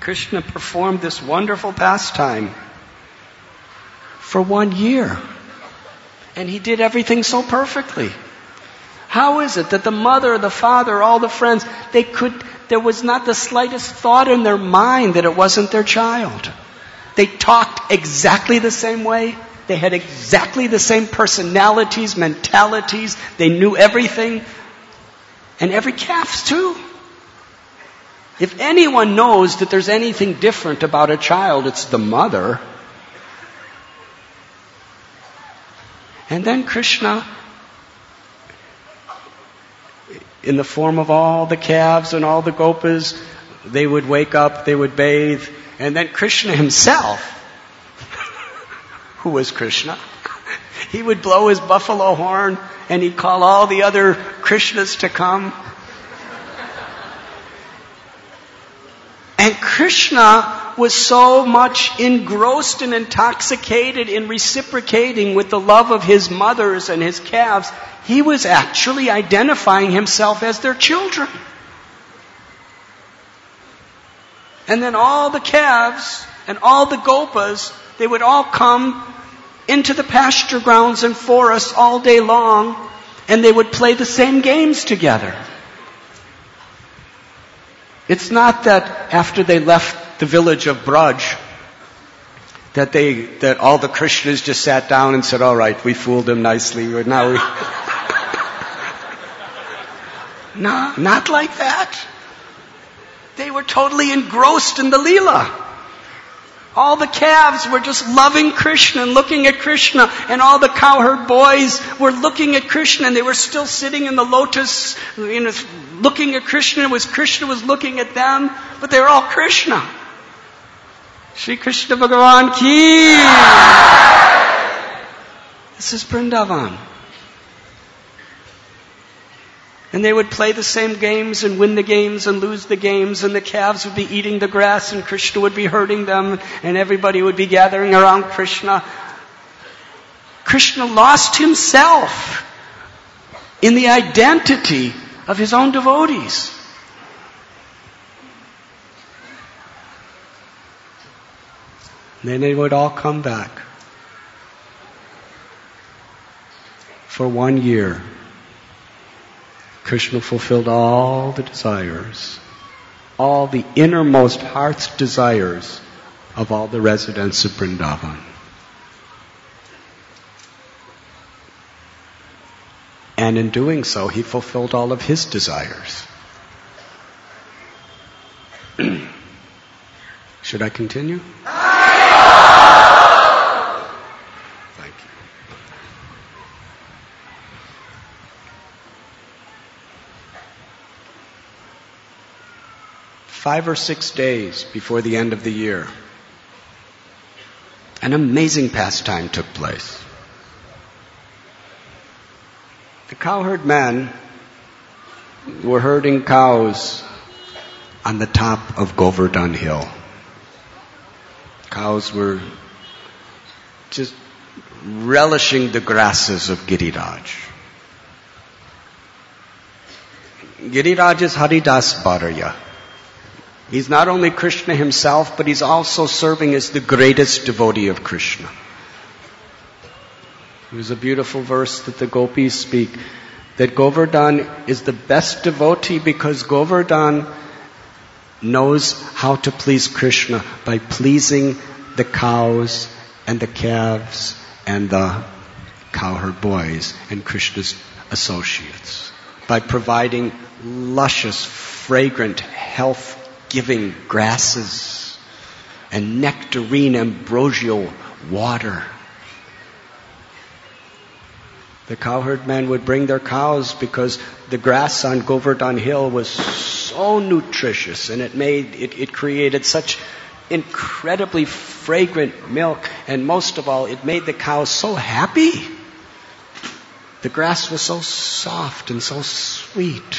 Krishna performed this wonderful pastime for 1 year. And he did everything so perfectly. How is it that the mother, the father, all the friends, there was not the slightest thought in their mind that it wasn't their child? They talked exactly the same way. They had exactly the same personalities, mentalities. They knew everything. And every calf too. If anyone knows that there's anything different about a child, it's the mother. And then Krishna, in the form of all the calves and all the gopas, they would wake up, they would bathe, and then Krishna himself, who was Krishna, he would blow his buffalo horn and he'd call all the other Krishnas to come. And Krishna was so much engrossed and intoxicated in reciprocating with the love of his mothers and his calves, he was actually identifying himself as their children. And then all the calves and all the gopas, they would all come into the pasture grounds and forests all day long, and they would play the same games together. It's not that after they left the village of Braj, that all the Krishnas just sat down and said, all right, we fooled them nicely. Now we... No, not like that. They were totally engrossed in the Leela. All the calves were just loving Krishna and looking at Krishna, and all the cowherd boys were looking at Krishna, and they were still sitting in the lotus, looking at Krishna was looking at them, but they were all Krishna. Shri Krishna Bhagavan ki! This is Vrindavan. And they would play the same games and win the games and lose the games, and the calves would be eating the grass and Krishna would be herding them, and everybody would be gathering around Krishna. Krishna lost himself in the identity of his own devotees. And then they would all come back for 1 year. Krishna fulfilled all the desires, all the innermost heart's desires of all the residents of Vrindavan. And in doing so, he fulfilled all of his desires. Should I continue? Thank you. 5 or 6 days before the end of the year, an amazing pastime took place. The cowherd men were herding cows on the top of Govardhan Hill. Cows were just relishing the grasses of Giriraj. Giriraj is Haridas Bharaya. He's not only Krishna himself, but he's also serving as the greatest devotee of Krishna. There's a beautiful verse that the gopis speak, that Govardhan is the best devotee because Govardhan knows how to please Krishna by pleasing the cows and the calves and the cowherd boys and Krishna's associates, by providing luscious, fragrant, health-giving grasses and nectarine ambrosial water. The cowherd men would bring their cows because the grass on Govardhan Hill was so nutritious, and it created such incredibly fragrant milk, and most of all, it made the cows so happy. The grass was so soft and so sweet.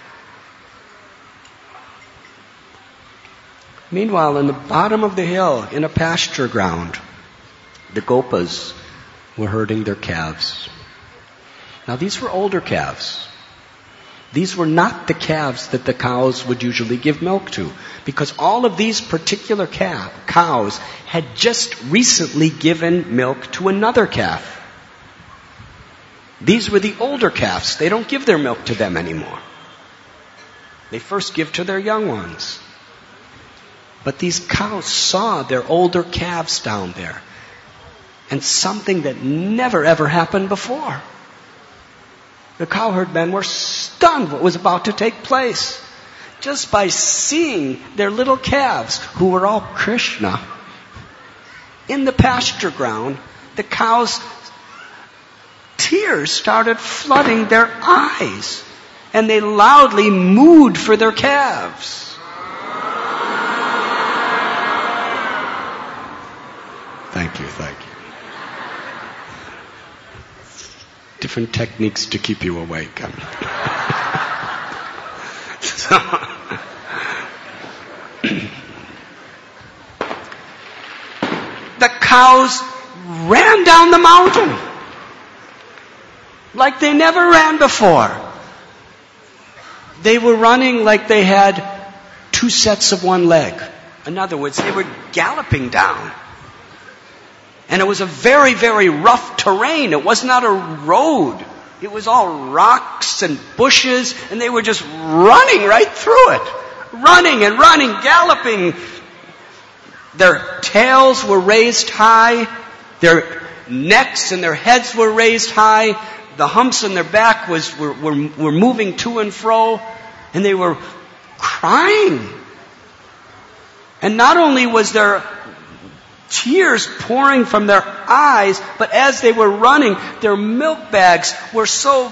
Meanwhile, in the bottom of the hill, in a pasture ground, the gopas were herding their calves. Now, these were older calves. These were not the calves that the cows would usually give milk to, because all of these particular cows had just recently given milk to another calf. These were the older calves. They don't give their milk to them anymore. They first give to their young ones. But these cows saw their older calves down there. And something that never ever happened before. The cowherd men were stunned what was about to take place. Just by seeing their little calves, who were all Krishna, in the pasture ground, the cows' tears started flooding their eyes. And they loudly mooed for their calves. Thank you. Different techniques to keep you awake. So, the cows ran down the mountain like they never ran before. They were running like they had two sets of one leg. In other words, they were galloping down. And it was a very, very rough terrain. It was not a road. It was all rocks and bushes, and they were just running right through it. Running and running, galloping. Their tails were raised high. Their necks and their heads were raised high. The humps on their back were moving to and fro. And they were crying. And not only was there tears pouring from their eyes, but as they were running, their milk bags were so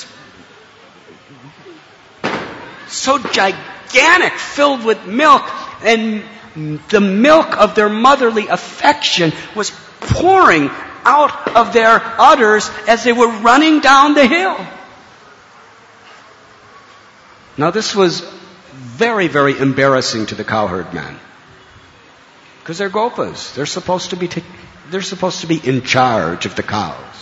gigantic, filled with milk, and the milk of their motherly affection was pouring out of their udders as they were running down the hill. Now this was very, very embarrassing to the cowherd men. Because they're gopas. They're supposed to be in charge of the cows.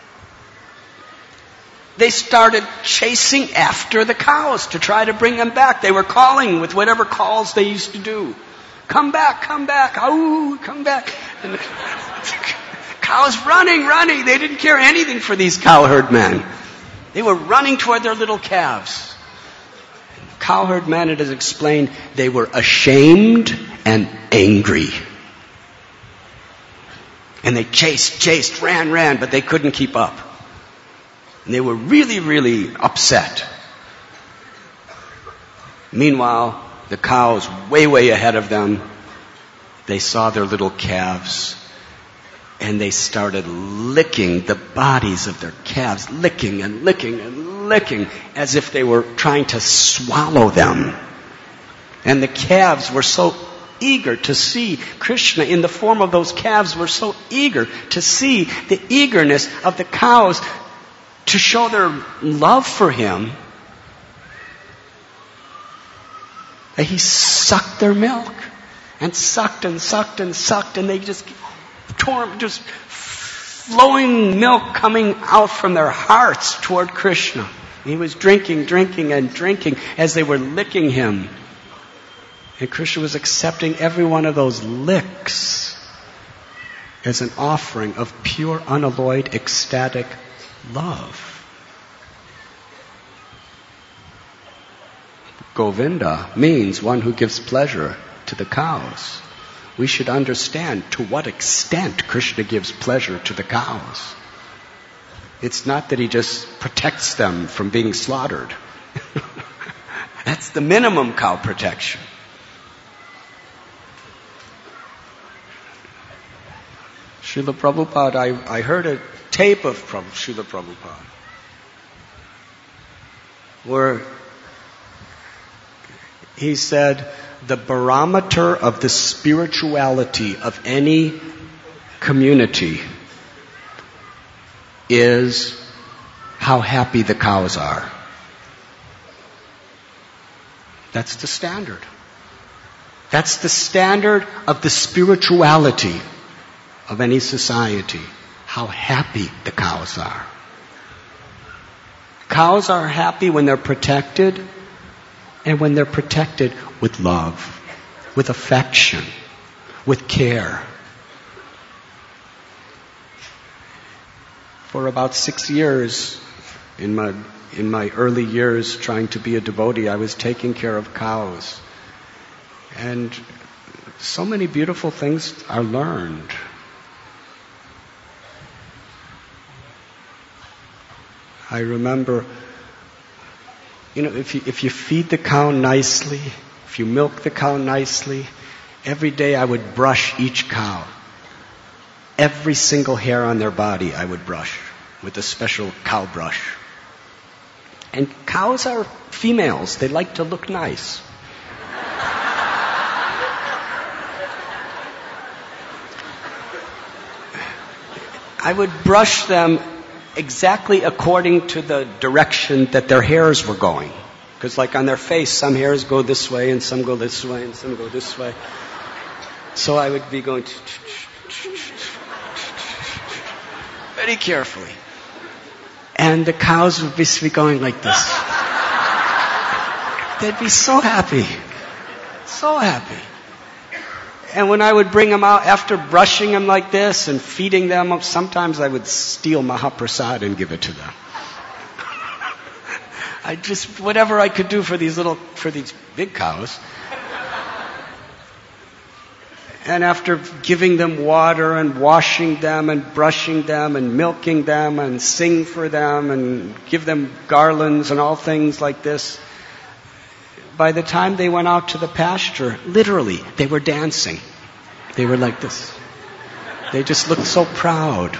They started chasing after the cows to try to bring them back. They were calling with whatever calls they used to do. Come back, ow, come back. And the cows running. They didn't care anything for these cowherd men. They were running toward their little calves. Cowherd men, it is explained, they were ashamed and angry. And they chased, ran, but they couldn't keep up. And they were really, really upset. Meanwhile, the cows way ahead of them, they saw their little calves, and they started licking the bodies of their calves, licking as if they were trying to swallow them. And the calves were so eager to see Krishna in the form of those calves, were so eager to see the eagerness of the cows to show their love for him, that he sucked their milk and sucked, and they just flowing milk coming out from their hearts toward Krishna. He was drinking as they were licking him. And Krishna was accepting every one of those licks as an offering of pure, unalloyed, ecstatic love. Govinda means one who gives pleasure to the cows. We should understand to what extent Krishna gives pleasure to the cows. It's not that he just protects them from being slaughtered. That's the minimum cow protection. Srila Prabhupada, I heard a tape of Srila Prabhupada where he said, the barometer of the spirituality of any community is how happy the cows are. That's the standard. That's the standard of the spirituality of any society. How happy the cows are. cows are happy when they're protected, and when they're protected with love, with affection, with care. For about 6 years, in my early years trying to be a devotee, I was taking care of cows. And so many beautiful things are learned. I remember, if you feed the cow nicely, if you milk the cow nicely, every day I would brush each cow. Every single hair on their body I would brush with a special cow brush. And cows are females. They like to look nice. I would brush them exactly according to the direction that their hairs were going. Because like on their face, some hairs go this way and some go this way and some go this way. So I would be going very carefully. And the cows would be going like this. They'd be so happy. So happy. And when I would bring them out after brushing them like this and feeding them, sometimes I would steal Mahaprasad and give it to them. Whatever I could do for these big cows. And after giving them water and washing them and brushing them and milking them and sing for them and give them garlands and all things like this, by the time they went out to the pasture, literally, they were dancing. They were like this. They just looked so proud.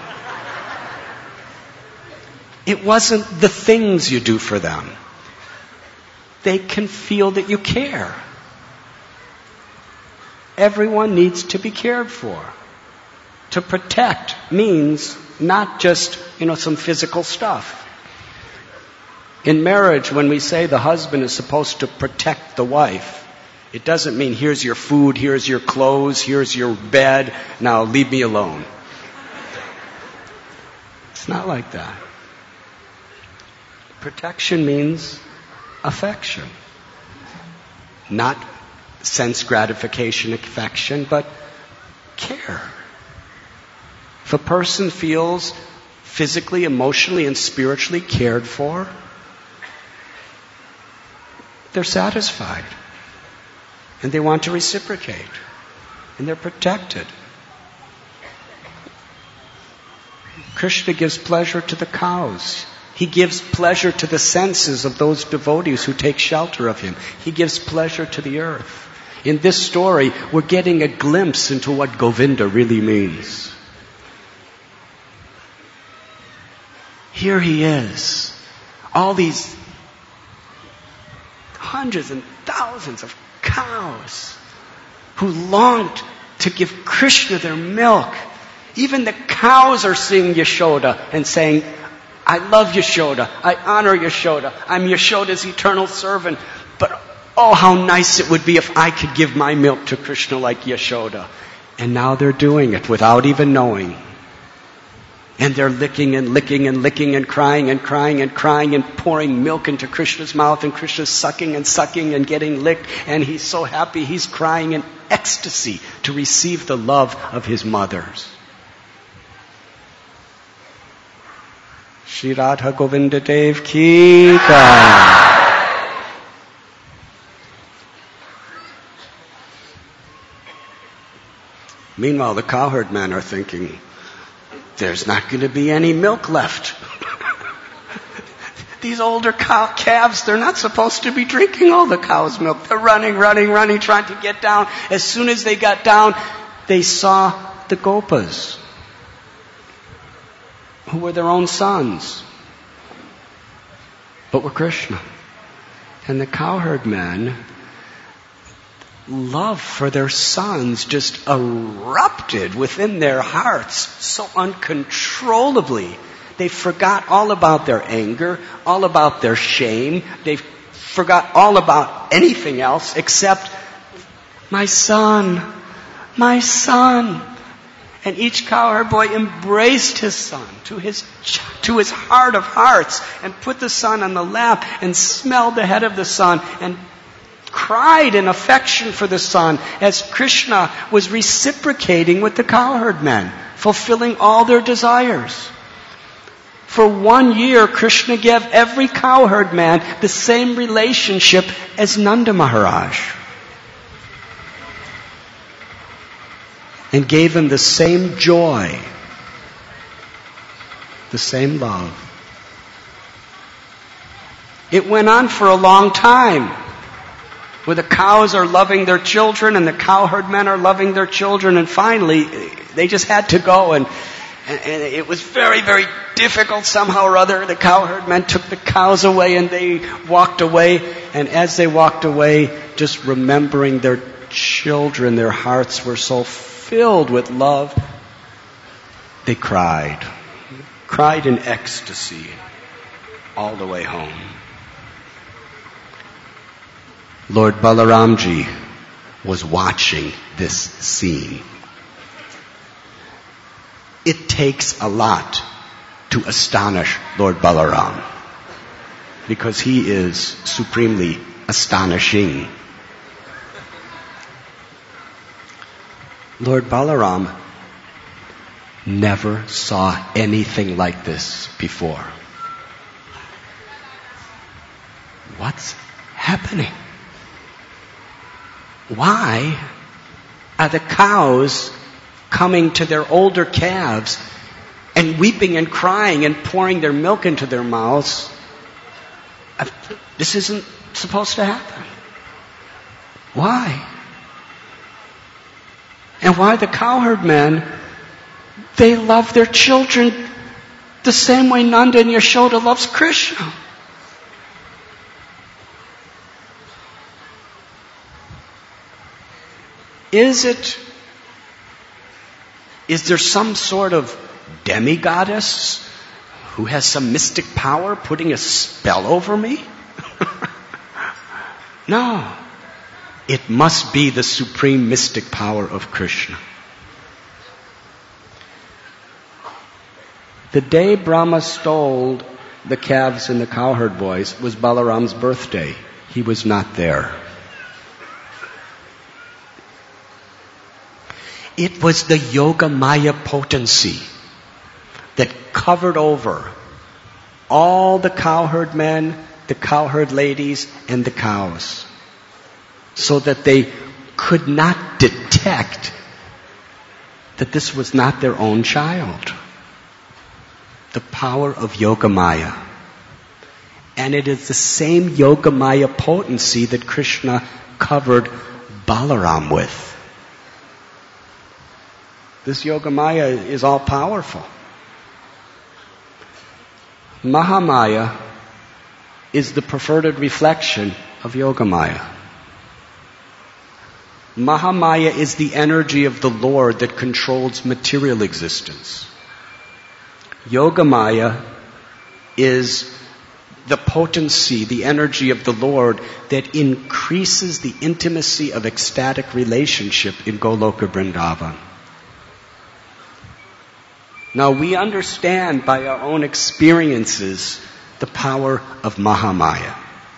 It wasn't the things you do for them. They can feel that you care. Everyone needs to be cared for. To protect means not just, some physical stuff. In marriage, when we say the husband is supposed to protect the wife, it doesn't mean here's your food, here's your clothes, here's your bed, now leave me alone. It's not like that. Protection means affection. Not sense gratification, affection, but care. If a person feels physically, emotionally, and spiritually cared for, they're satisfied. And they want to reciprocate. And they're protected. Krishna gives pleasure to the cows. He gives pleasure to the senses of those devotees who take shelter of him. He gives pleasure to the earth. In this story, we're getting a glimpse into what Govinda really means. Here he is. All these hundreds and thousands of cows who longed to give Krishna their milk. Even the cows are seeing Yashoda and saying, I love Yashoda. I honor Yashoda. I'm Yashoda's eternal servant. But oh, how nice it would be if I could give my milk to Krishna like Yashoda. And now they're doing it without even knowing. And they're licking and licking and licking and crying and crying and crying and pouring milk into Krishna's mouth, and Krishna's sucking and sucking and getting licked, and he's so happy he's crying in ecstasy to receive the love of his mothers. Shri Radha Govinda Dev Ki Jai. Meanwhile, the cowherd men are thinking, there's not going to be any milk left. These older calves, they're not supposed to be drinking all the cow's milk. They're running, trying to get down. As soon as they got down, they saw the gopas, who were their own sons, but were Krishna. And the cowherd men, love for their sons just erupted within their hearts so uncontrollably. They forgot all about their anger, all about their shame. They forgot all about anything else except, my son, my son. And each cowherd boy embraced his son to his heart of hearts and put the son on the lap and smelled the head of the son and cried in affection for the son as Krishna was reciprocating with the cowherd men, fulfilling all their desires. For 1 year, Krishna gave every cowherd man the same relationship as Nanda Maharaj. And gave him the same joy, the same love. It went on for a long time, where the cows are loving their children and the cowherd men are loving their children, and finally they just had to go, and it was very, very difficult somehow or other. The cowherd men took the cows away and they walked away, and as they walked away, just remembering their children, their hearts were so filled with love, they cried in ecstasy all the way home. Lord Balaramji was watching this scene. It takes a lot to astonish Lord Balaram, because he is supremely astonishing. Lord Balaram never saw anything like this before. What's happening? Why are the cows coming to their older calves and weeping and crying and pouring their milk into their mouths? This isn't supposed to happen. Why? And why the cowherd men, they love their children the same way Nanda and Yashoda loves Krishna. Is there some sort of demigoddess who has some mystic power putting a spell over me? No. It must be the supreme mystic power of Krishna. The day Brahma stole the calves and the cowherd boys was Balaram's birthday. He was not there. It was the Yogamaya potency that covered over all the cowherd men, the cowherd ladies, and the cows, so that they could not detect that this was not their own child. The power of Yogamaya. And it is the same Yogamaya potency that Krishna covered Balaram with. This Yogamaya is all powerful. Mahamaya is the perverted reflection of Yogamaya. Mahamaya is the energy of the Lord that controls material existence. Yogamaya is the potency, the energy of the Lord that increases the intimacy of ecstatic relationship in Goloka Vrindavan. Now we understand by our own experiences the power of Mahamaya.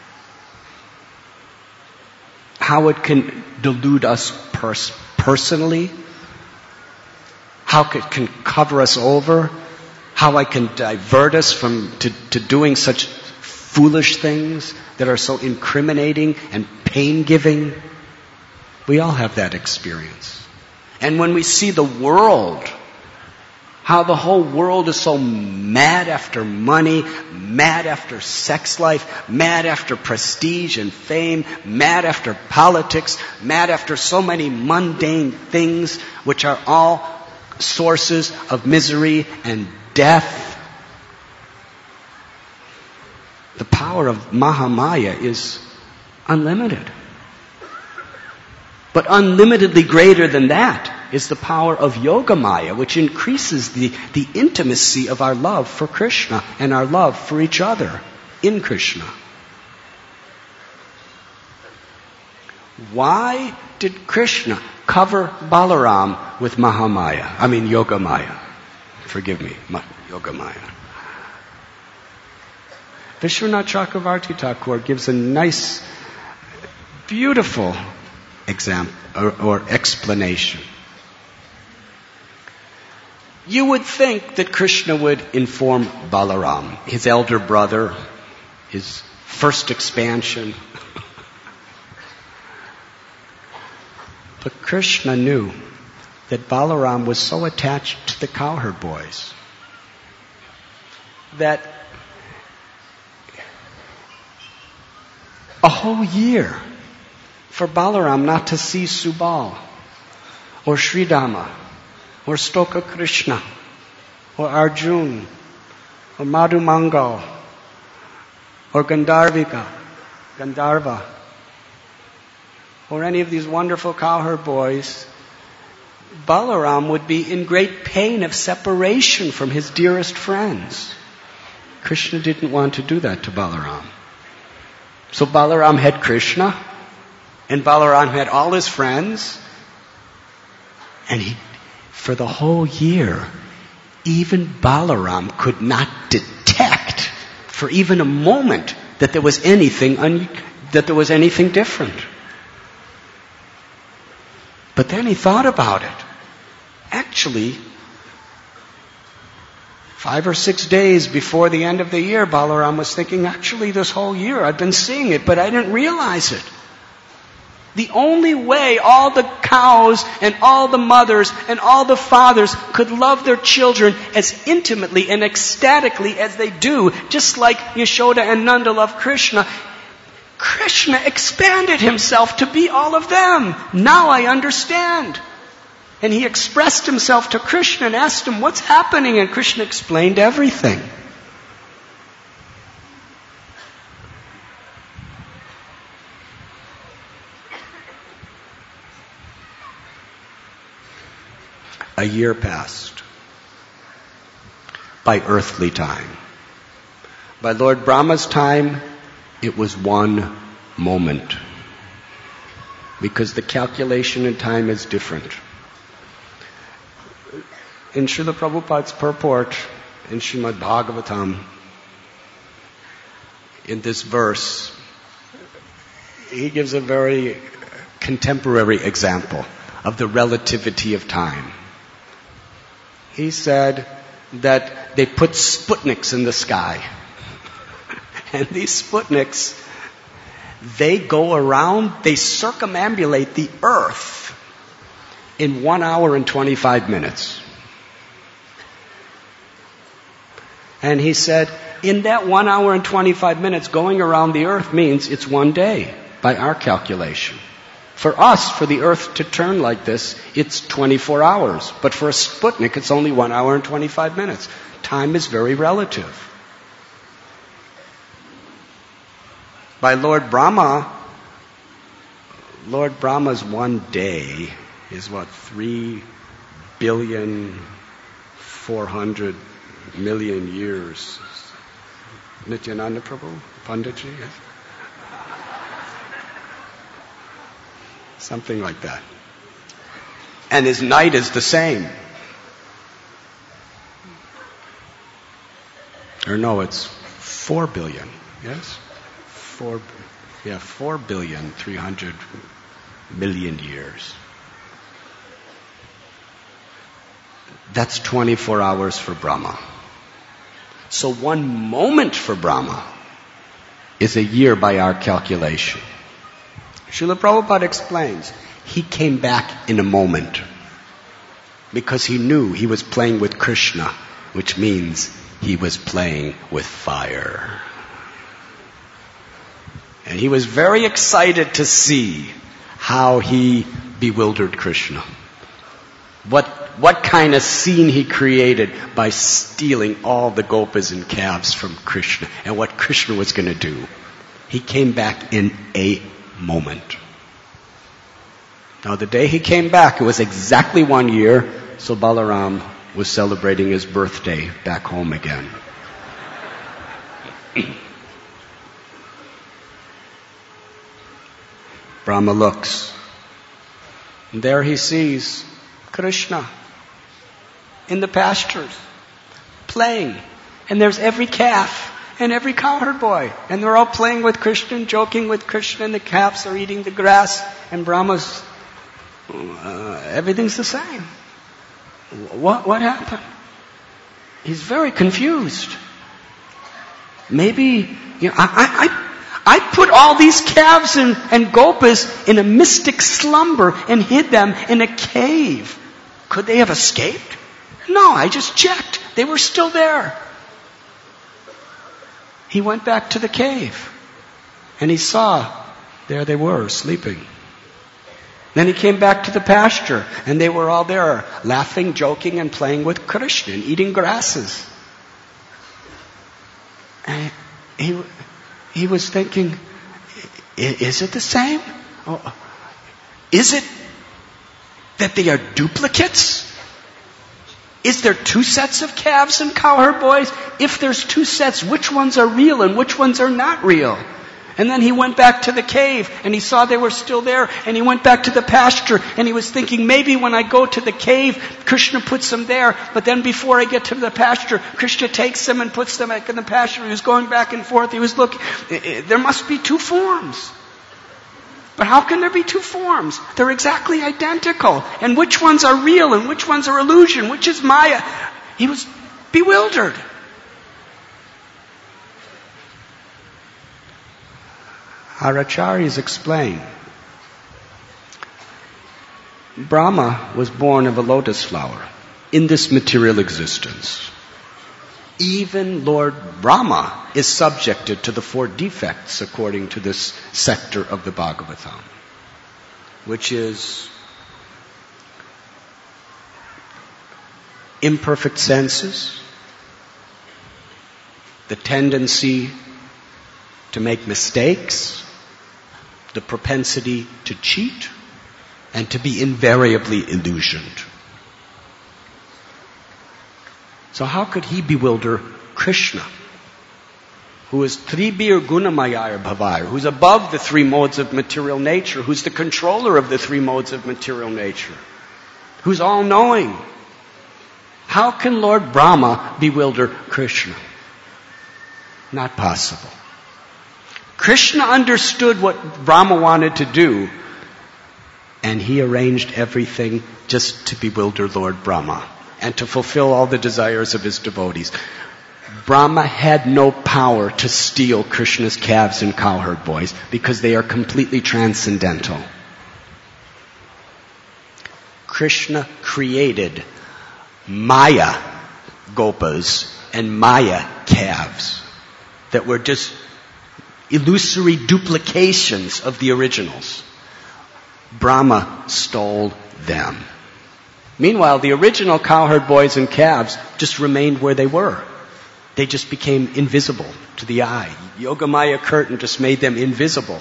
How it can delude us personally, how it can cover us over, how it can divert us to doing such foolish things that are so incriminating and pain-giving. We all have that experience. And when we see the world, how the whole world is so mad after money, mad after sex life, mad after prestige and fame, mad after politics, mad after so many mundane things which are all sources of misery and death. The power of Mahamaya is unlimited. But unlimitedly greater than that is the power of Yogamaya, which increases the intimacy of our love for Krishna and our love for each other in Krishna. Why did Krishna cover Balaram with Yogamaya? Forgive me, Yogamaya. Vishwanath Chakravarti Thakur gives a nice, beautiful example or explanation. You would think that Krishna would inform Balaram, his elder brother, his first expansion. But Krishna knew that Balaram was so attached to the cowherd boys that a whole year for Balaram not to see Subal or Sridhama or Stoka Krishna or Arjun or Madhumangal or Gandharva or any of these wonderful cowherd boys, Balaram would be in great pain of separation from his dearest friends. Krishna didn't want to do that to Balaram. So Balaram had Krishna, and Balaram had all his friends, and for the whole year, even Balaram could not detect for even a moment that there was anything different. But then he thought about it. Actually, 5 or 6 days before the end of the year, Balaram was thinking, actually this whole year I've been seeing it, but I didn't realize it. The only way all the cows and all the mothers and all the fathers could love their children as intimately and ecstatically as they do, just like Yashoda and Nanda love Krishna, Krishna expanded himself to be all of them. Now I understand. And he expressed himself to Krishna and asked him, what's happening? And Krishna explained everything. A year passed by earthly time. By Lord Brahma's time, it was 1 moment. Because the calculation in time is different. In Srila Prabhupada's purport, in Srimad Bhagavatam, in this verse, he gives a very contemporary example of the relativity of time. He said that they put Sputniks in the sky. And these Sputniks, they go around, they circumambulate the earth in 1 hour and 25 minutes. And he said, in that 1 hour and 25 minutes, going around the earth means it's 1 day by our calculation. For us, for the earth to turn like this, it's 24 hours. But for a Sputnik, it's only 1 hour and 25 minutes. Time is very relative. By Lord Brahma's 1 day is 3,400,000,000 years. Nityananda Prabhu, Panditji? Something like that. And his night is the same. Or no, it's 4 billion, yes? 4,300,000,000 years. That's 24 hours for Brahma. So 1 moment for Brahma is a year by our calculation. Srila Prabhupada explains, he came back in a moment because he knew he was playing with Krishna, which means he was playing with fire. And he was very excited to see how he bewildered Krishna. What kind of scene he created by stealing all the gopas and calves from Krishna and what Krishna was going to do. He came back in a moment. Now the day he came back, it was exactly 1 year, so Balaram was celebrating his birthday back home again. Brahma looks. And there he sees Krishna in the pastures, playing. And there's every calf and every cowherd boy. And they're all playing with Krishna and joking with Krishna, and the calves are eating the grass. And Brahma's, everything's the same. What happened? He's very confused. Maybe, I put all these calves and gopas in a mystic slumber and hid them in a cave. Could they have escaped? No, I just checked. They were still there. He went back to the cave and he saw there they were sleeping. Then he came back to the pasture and they were all there laughing, joking, and playing with Krishna and eating grasses. And he was thinking, is it the same? Is it that they are duplicates? Is there two sets of calves and cowherd boys? If there's two sets, which ones are real and which ones are not real? And then he went back to the cave and he saw they were still there, and he went back to the pasture and he was thinking, maybe when I go to the cave, Krishna puts them there, but then before I get to the pasture, Krishna takes them and puts them back in the pasture. He was going back and forth. He was looking. There must be two forms. But how can there be two forms? They're exactly identical. And which ones are real and which ones are illusion? Which is Maya? He was bewildered. Our acharyas explain. Brahma was born of a lotus flower in this material existence. Even Lord Brahma is subjected to the 4 defects according to this sector of the Bhagavatam, which is imperfect senses, the tendency to make mistakes, the propensity to cheat, and to be invariably illusioned. So how could he bewilder Krishna, who is Tribir Gunamayar Bhavayar, who's above the 3 modes of material nature, who's the controller of the 3 modes of material nature, who's all-knowing? How can Lord Brahma bewilder Krishna? Not possible. Krishna understood what Brahma wanted to do, and he arranged everything just to bewilder Lord Brahma and to fulfill all the desires of his devotees. Brahma had no power to steal Krishna's calves and cowherd boys because they are completely transcendental. Krishna created Maya gopas and Maya calves that were just illusory duplications of the originals. Brahma stole them. Meanwhile, the original cowherd boys and calves just remained where they were. They just became invisible to the eye. Yogamaya curtain just made them invisible.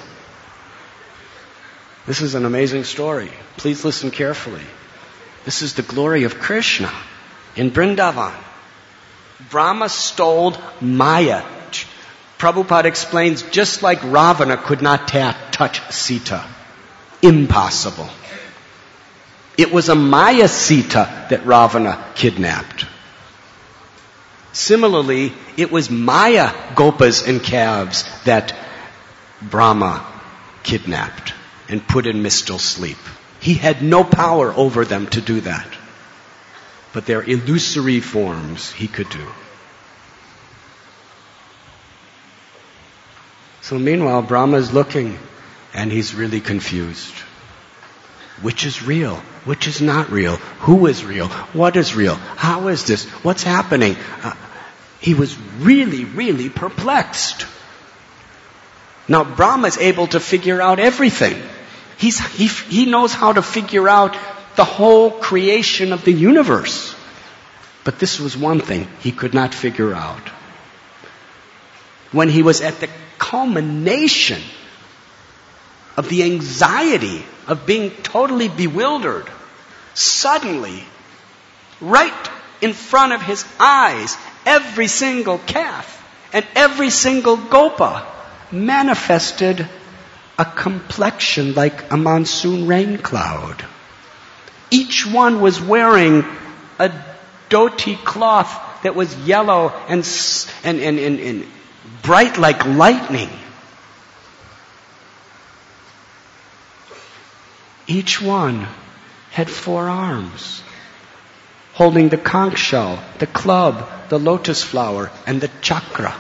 This is an amazing story. Please listen carefully. This is the glory of Krishna in Vrindavan. Brahma stole Maya. Prabhupada explains, just like Ravana could not touch Sita. Impossible. It was a Maya Sita that Ravana kidnapped. Similarly, it was Maya gopas and calves that Brahma kidnapped and put in mistal sleep. He had no power over them to do that. But their illusory forms he could do. So meanwhile, Brahma is looking and he's really confused. Which is real? Which is not real? Who is real? What is real? How is this? What's happening? He was really, really perplexed. Now Brahma is able to figure out everything. He knows how to figure out the whole creation of the universe. But this was one thing he could not figure out. When he was at the culmination of the anxiety of being totally bewildered, suddenly, right in front of his eyes, every single calf and every single gopa manifested a complexion like a monsoon rain cloud. Each one was wearing a dhoti cloth that was yellow and bright like lightning. Each one had 4 arms, holding the conch shell, the club, the lotus flower, and the chakra.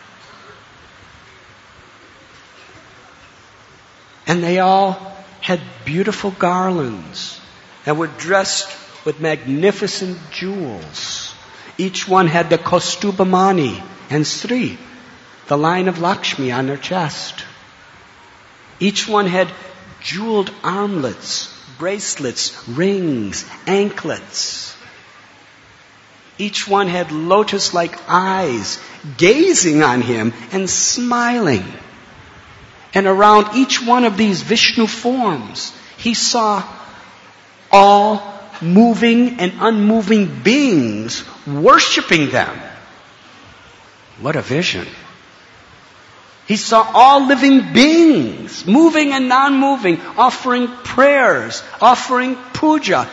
And they all had beautiful garlands and were dressed with magnificent jewels. Each one had the Kaustubhamani and Sri, the line of Lakshmi on their chest. Each one had jeweled armlets, bracelets, rings, anklets. Each one had lotus-like eyes gazing on him and smiling. And around each one of these Vishnu forms, he saw all moving and unmoving beings worshiping them. What a vision. He saw all living beings, moving and non-moving, offering prayers, offering puja,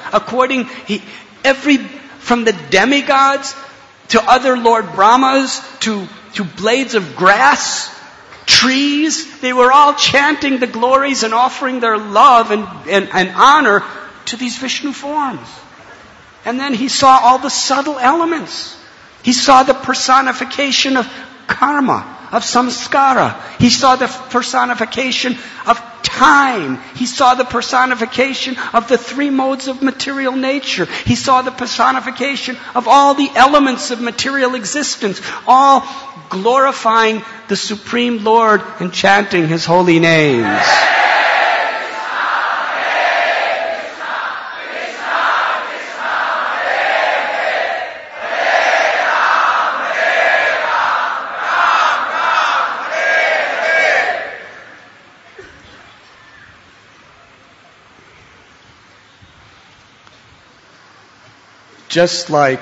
from the demigods to other Lord Brahmas to blades of grass, trees. They were all chanting the glories and offering their love and honor to these Vishnu forms. And then he saw all the subtle elements. He saw the personification of karma, of samskara. He saw the personification of time. He saw the personification of the 3 modes of material nature. He saw the personification of all the elements of material existence, all glorifying the Supreme Lord and chanting His holy names. Just like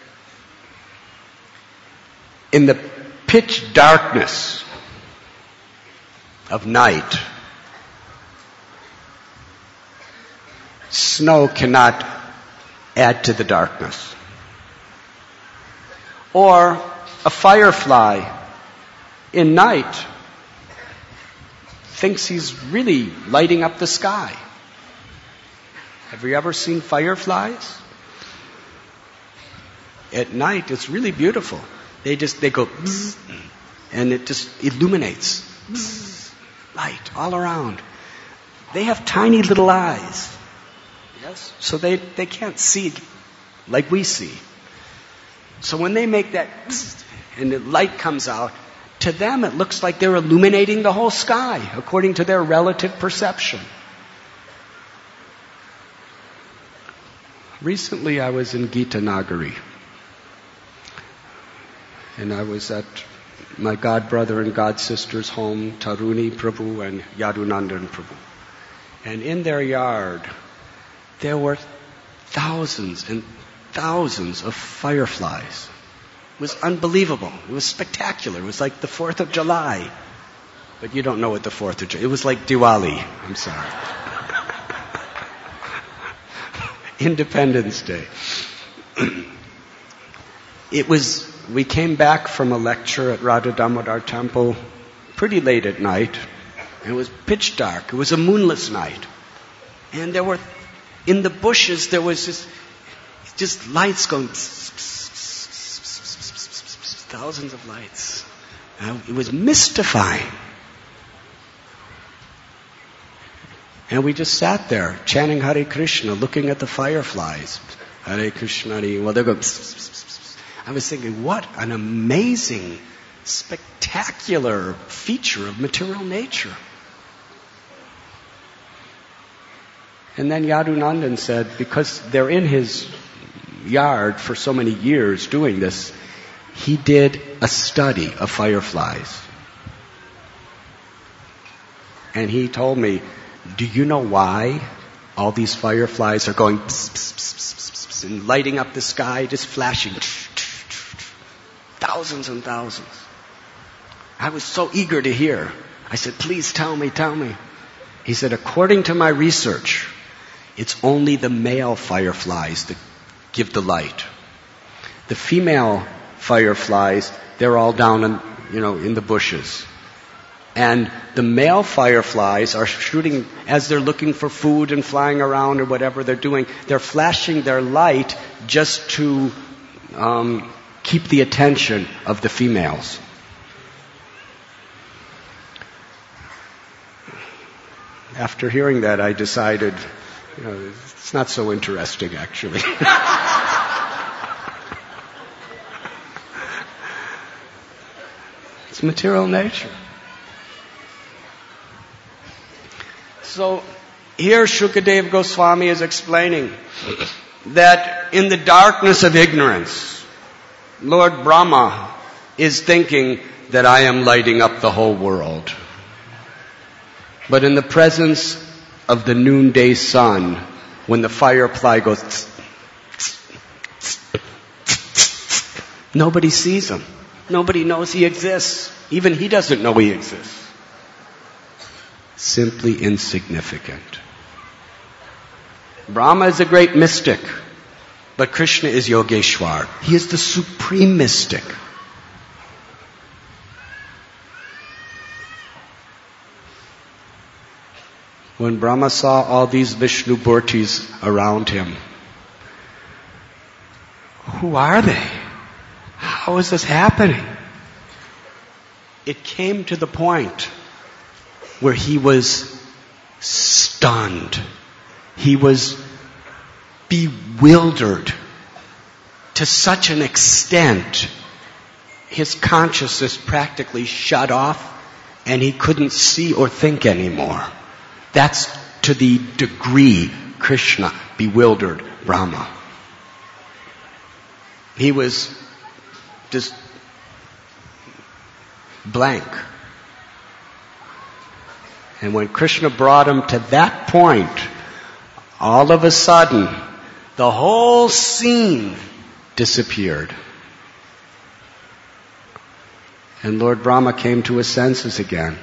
in the pitch darkness of night, snow cannot add to the darkness. Or a firefly in night thinks he's really lighting up the sky. Have you ever seen fireflies? At night, it's really beautiful. They go bzzz, and it just illuminates. Bzzz, light all around. They have tiny little eyes. Yes? So they can't see like we see. So when they make that bzzz, and the light comes out, to them it looks like they're illuminating the whole sky, according to their relative perception. Recently I was in Gita Nagari. And I was at my godbrother and godsister's home, Taruni Prabhu and Yadunandan Prabhu. And in their yard, there were thousands and thousands of fireflies. It was unbelievable. It was spectacular. It was like the 4th of July. But you don't know what the 4th of July... It was like Diwali. I'm sorry. Independence Day. We came back from a lecture at Radha Damodar Temple pretty late at night. And it was pitch dark. It was a moonless night. And in the bushes, there was just lights going, thousands of lights. And it was mystifying. And we just sat there, chanting Hare Krishna, looking at the fireflies. Hare Krishna, well, they're going, I was thinking, what an amazing, spectacular feature of material nature. And then Yadunandan said, because they're in his yard for so many years doing this, he did a study of fireflies. And he told me, do you know why all these fireflies are going and lighting up the sky, just flashing? Thousands and thousands. I was so eager to hear. I said, please tell me. He said, according to my research, it's only the male fireflies that give the light. The female fireflies, they're all down in the bushes. And the male fireflies are shooting, as they're looking for food and flying around or whatever they're doing, they're flashing their light just to keep the attention of the females. After hearing that, I decided, it's not so interesting, actually. It's material nature. So here Shukadeva Goswami is explaining that in the darkness of ignorance, Lord Brahma is thinking that I am lighting up the whole world. But in the presence of the noonday sun, when the firefly goes, nobody sees him. Nobody knows he exists. Even he doesn't know he exists. Simply insignificant. Brahma is a great mystic, but Krishna is Yogeshwar. He is the supreme mystic. When Brahma saw all these Vishnu Murtis around him, who are they? How is this happening? It came to the point where he was stunned. He was bewildered to such an extent his consciousness practically shut off and he couldn't see or think anymore. That's to the degree Krishna bewildered Brahma. He was just blank. And when Krishna brought him to that point, all of a sudden, the whole scene disappeared. And Lord Brahma came to his senses again.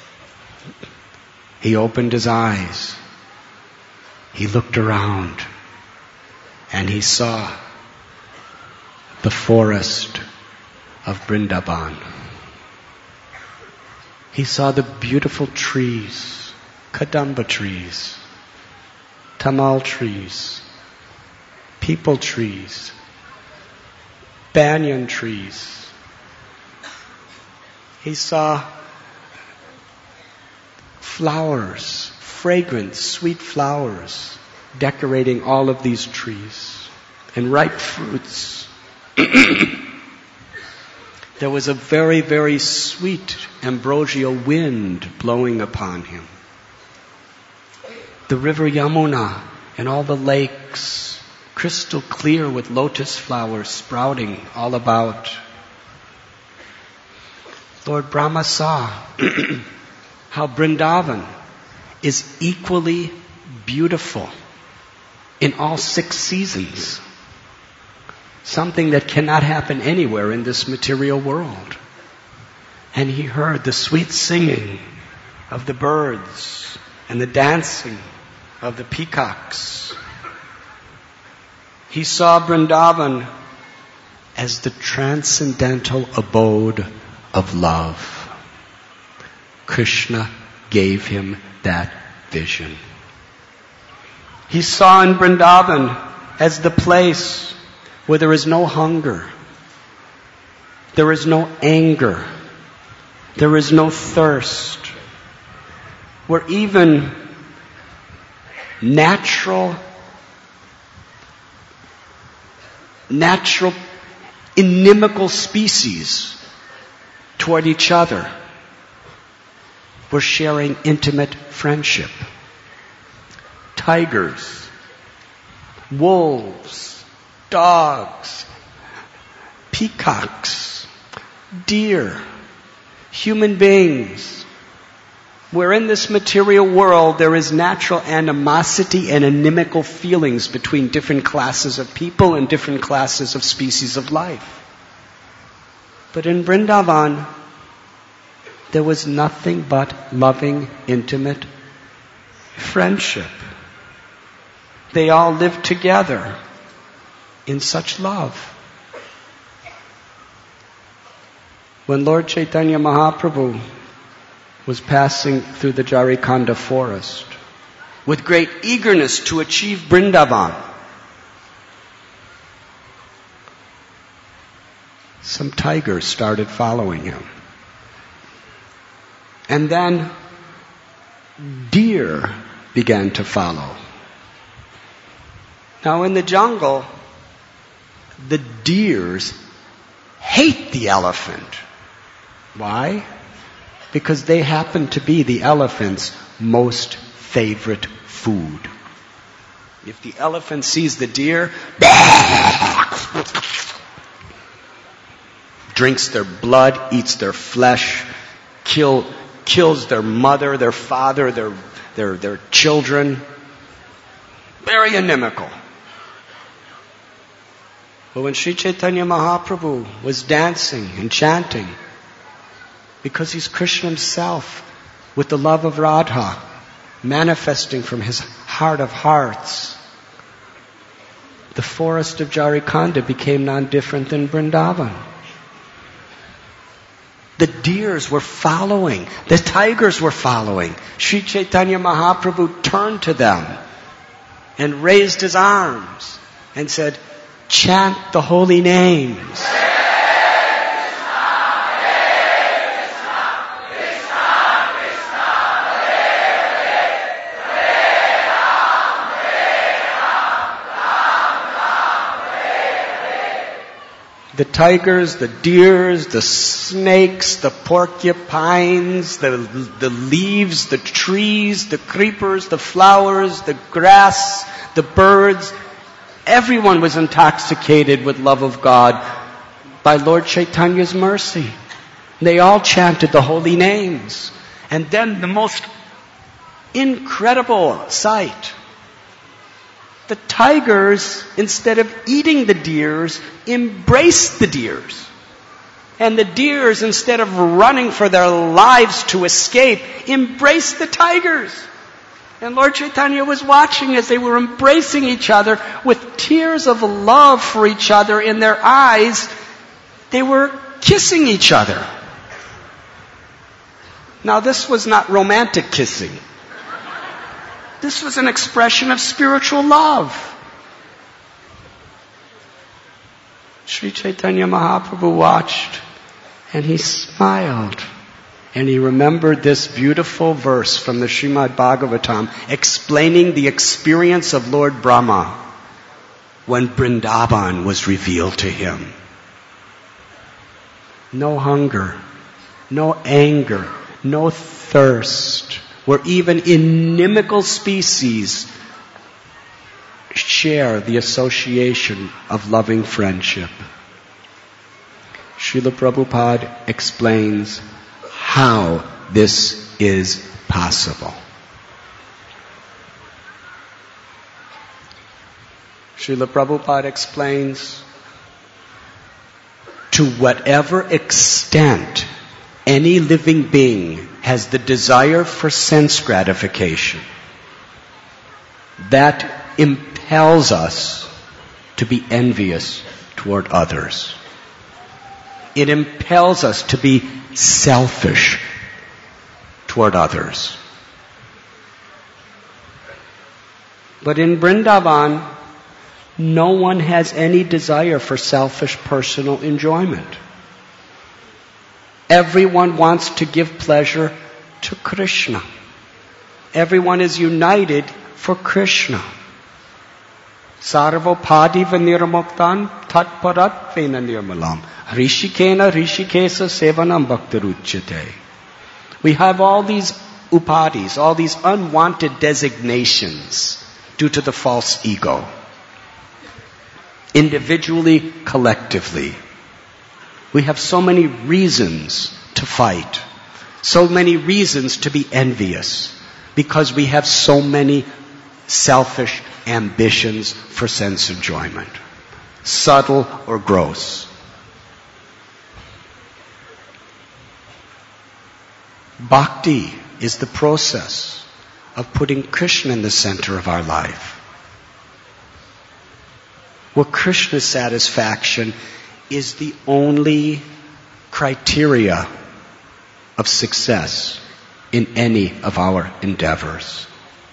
He opened his eyes. He looked around. And he saw the forest of Vrindavan. He saw the beautiful trees, Kadamba trees, Tamal trees, peepal trees, banyan trees. He saw flowers, fragrant, sweet flowers, decorating all of these trees, and ripe fruits. There was a very, very sweet ambrosial wind blowing upon him. The river Yamuna and all the lakes, crystal clear with lotus flowers sprouting all about. Lord Brahma saw how Vrindavan is equally beautiful in all 6 seasons. Something that cannot happen anywhere in this material world. And he heard the sweet singing of the birds and the dancing of the peacocks. He saw Vrindavan as the transcendental abode of love. Krishna gave him that vision. He saw in Vrindavan as the place where there is no hunger, there is no anger, there is no thirst, where even natural inimical species toward each other were sharing intimate friendship. Tigers, wolves, dogs, peacocks, deer, human beings. Where in this material world there is natural animosity and inimical feelings between different classes of people and different classes of species of life. But in Vrindavan, there was nothing but loving, intimate friendship. They all lived together in such love. When Lord Chaitanya Mahaprabhu was passing through the Jarikhanda forest with great eagerness to achieve Vrindavan, some tigers started following him. And then deer began to follow. Now in the jungle, the deers hate the elephant. Why? Because they happen to be the elephant's most favorite food. If the elephant sees the deer, drinks their blood, eats their flesh, kills their mother, their father, their children. Very inimical. But when Sri Chaitanya Mahaprabhu was dancing and chanting, because he's Krishna himself, with the love of Radha, manifesting from his heart of hearts, the forest of Jarikhanda became none different than Vrindavan. The deers were following. The tigers were following. Sri Chaitanya Mahaprabhu turned to them and raised his arms and said, "Chant the holy names." The tigers, the deers, the snakes, the porcupines, the leaves, the trees, the creepers, the flowers, the grass, the birds, everyone was intoxicated with love of God by Lord Chaitanya's mercy. They all chanted the holy names. And then the most incredible sight. The tigers, instead of eating the deers, embraced the deers. And the deers, instead of running for their lives to escape, embraced the tigers. And Lord Chaitanya was watching as they were embracing each other with tears of love for each other in their eyes. They were kissing each other. Now this was not romantic kissing. This was an expression of spiritual love. Sri Chaitanya Mahaprabhu watched and he smiled. And he remembered this beautiful verse from the Srimad Bhagavatam explaining the experience of Lord Brahma when Vrindavan was revealed to him. No hunger, no anger, no thirst, where even inimical species share the association of loving friendship. Srila Prabhupada explains how this is possible. Srila Prabhupada explains, to whatever extent any living being has the desire for sense gratification, that impels us to be envious toward others. It impels us to be selfish toward others. But in Vrindavan, no one has any desire for selfish personal enjoyment. Everyone wants to give pleasure to Krishna. Everyone is united for Krishna. Sarvopadiva nirmuktan tatparatvena nirmalam. Rishikena rishikesa sevanam bhaktaruchyate. We have all these upadis, all these unwanted designations due to the false ego. Individually, collectively. We have so many reasons to fight, so many reasons to be envious, because we have so many selfish ambitions for sense enjoyment, subtle or gross. Bhakti is the process of putting Krishna in the center of our life. Well, Krishna satisfaction is the only criteria of success in any of our endeavors.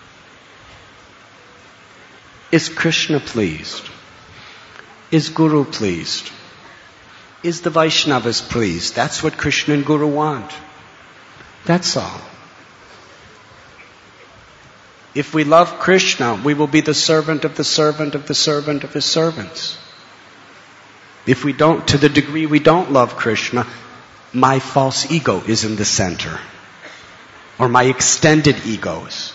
Is Krishna pleased? Is Guru pleased? Is the Vaishnavas pleased? That's what Krishna and Guru want. That's all. If we love Krishna, we will be the servant of the servant of the servant of his servants. If we don't, to the degree we don't love Krishna, my false ego is in the center. Or my extended egos.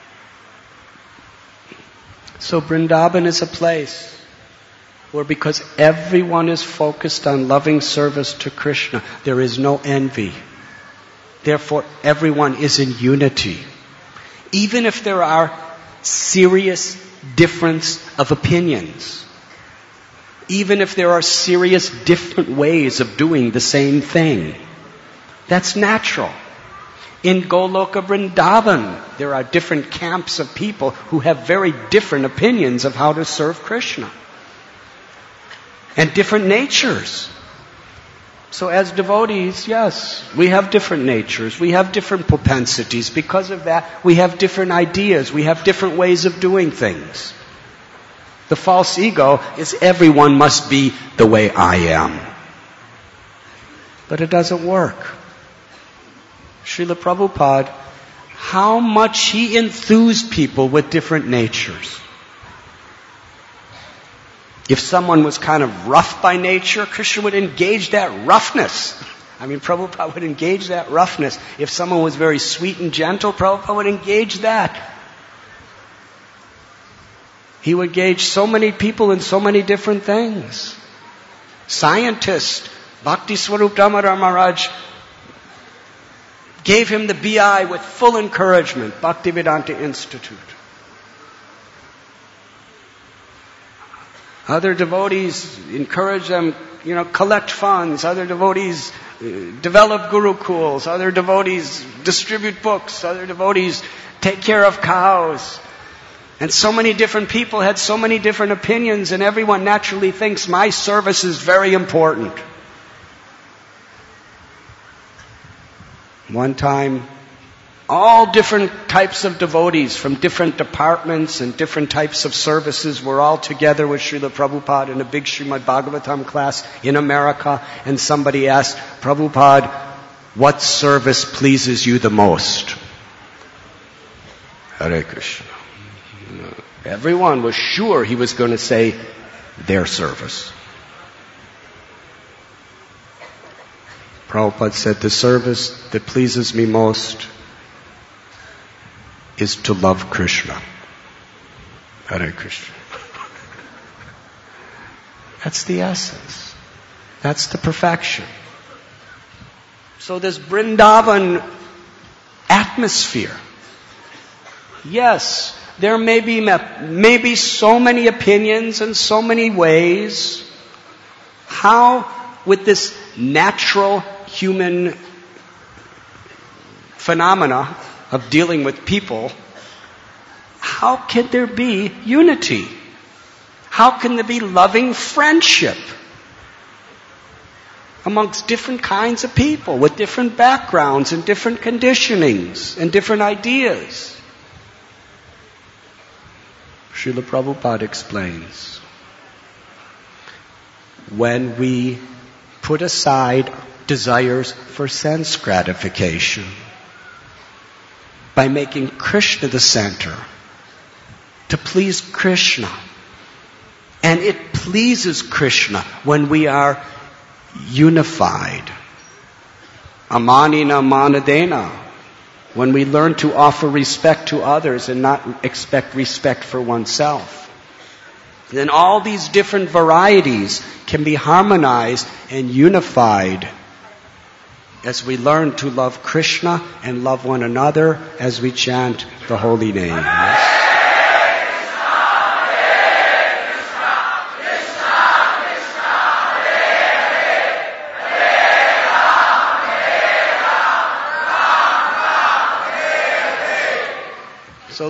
So Vrindavan is a place where, because everyone is focused on loving service to Krishna, there is no envy. Therefore, everyone is in unity. Even if there are serious difference of opinions. Even if there are serious different ways of doing the same thing. That's natural. In Goloka Vrindavan, there are different camps of people who have very different opinions of how to serve Krishna. And different natures. So as devotees, yes, we have different natures. We have different propensities. Because of that, we have different ideas. We have different ways of doing things. The false ego is everyone must be the way I am. But it doesn't work. Srila Prabhupada, how much he enthused people with different natures. If someone was kind of rough by nature, Krishna would engage that roughness. Prabhupada would engage that roughness. If someone was very sweet and gentle, Prabhupada would engage that. He would engage so many people in so many different things. Scientist, Bhakti Swarup Damodar Maharaj gave him the BI with full encouragement, Bhaktivedanta Institute. Other devotees encourage them, collect funds. Other devotees develop gurukuls. Other devotees distribute books. Other devotees take care of cows. And so many different people had so many different opinions, and everyone naturally thinks my service is very important. One time, all different types of devotees from different departments and different types of services were all together with Srila Prabhupada in a big Srimad Bhagavatam class in America, and somebody asked, Prabhupada, what service pleases you the most? Hare Krishna. Everyone was sure he was going to say their service. Prabhupada said, the service that pleases me most is to love Krishna. Hare Krishna. That's the essence. That's the perfection. So this Vrindavan atmosphere, yes, there may be so many opinions and so many ways. How, with this natural human phenomena of dealing with people, how can there be unity? How can there be loving friendship amongst different kinds of people with different backgrounds and different conditionings and different ideas? Srila Prabhupada explains, when we put aside desires for sense gratification, by making Krishna the center, to please Krishna. And it pleases Krishna when we are unified. Amanina manadena. When we learn to offer respect to others and not expect respect for oneself. Then all these different varieties can be harmonized and unified as we learn to love Krishna and love one another as we chant the holy name.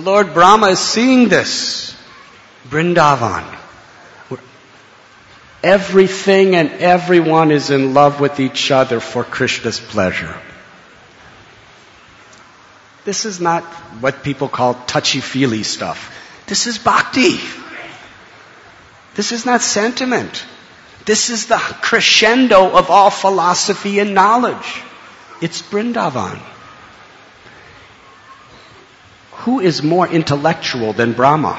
So Lord Brahma is seeing this. Vrindavan. Where everything and everyone is in love with each other for Krishna's pleasure. This is not what people call touchy-feely stuff. This is bhakti. This is not sentiment. This is the crescendo of all philosophy and knowledge. It's Vrindavan. Who is more intellectual than Brahma?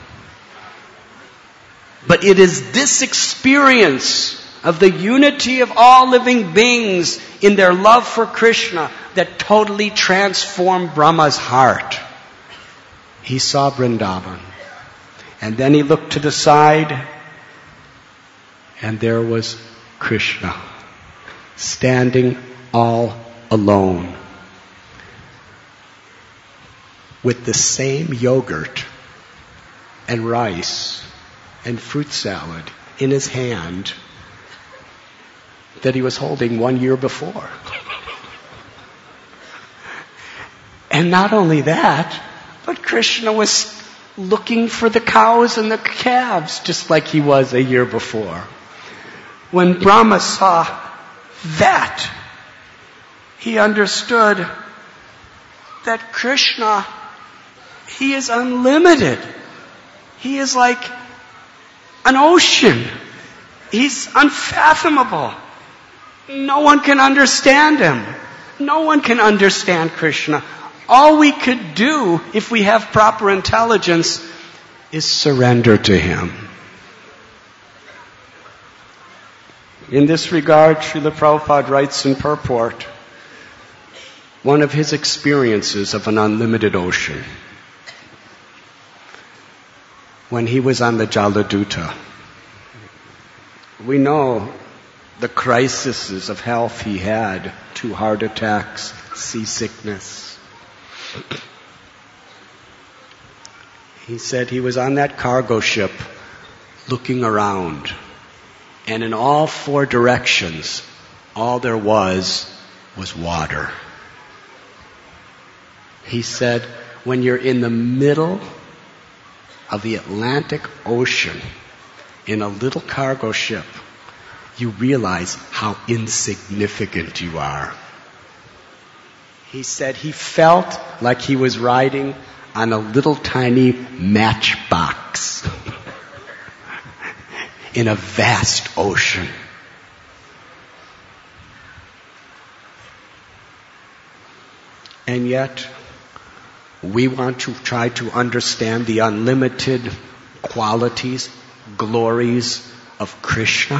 But it is this experience of the unity of all living beings in their love for Krishna that totally transformed Brahma's heart. He saw Vrindavan. And then he looked to the side, and there was Krishna, standing all alone, with the same yogurt and rice and fruit salad in his hand that he was holding 1 year before. And not only that, but Krishna was looking for the cows and the calves just like he was a year before. When Brahma saw that, he understood that Krishna, he is unlimited. He is like an ocean. He's unfathomable. No one can understand him. No one can understand Krishna. All we could do, if we have proper intelligence, is surrender to him. In this regard, Srila Prabhupada writes in purport, one of his experiences of an unlimited ocean. When he was on the Jaladuta, we know the crises of health he had, 2 heart attacks, seasickness. He said he was on that cargo ship looking around, and in all 4 directions, all there was water. He said, when you're in the middle of the Atlantic Ocean in a little cargo ship, you realize how insignificant you are. He said he felt like he was riding on a little tiny matchbox in a vast ocean. And yet, we want to try to understand the unlimited qualities, glories of Krishna.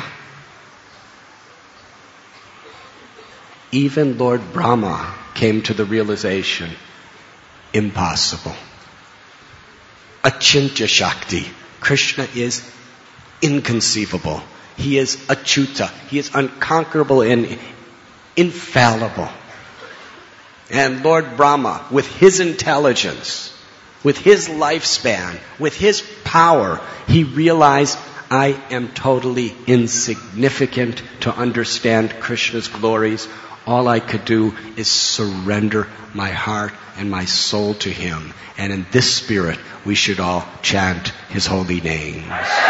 Even Lord Brahma came to the realization, impossible. Achintya Shakti. Krishna is inconceivable. He is achyuta. He is unconquerable and infallible. And Lord Brahma, with his intelligence, with his lifespan, with his power, he realized, I am totally insignificant to understand Krishna's glories. All I could do is surrender my heart and my soul to him. And in this spirit, we should all chant his holy names.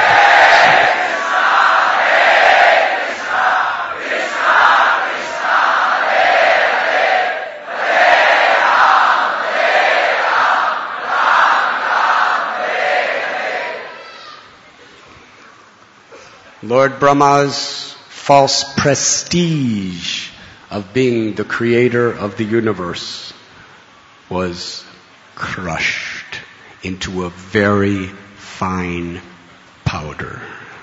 Lord Brahma's false prestige of being the creator of the universe was crushed into a very fine powder.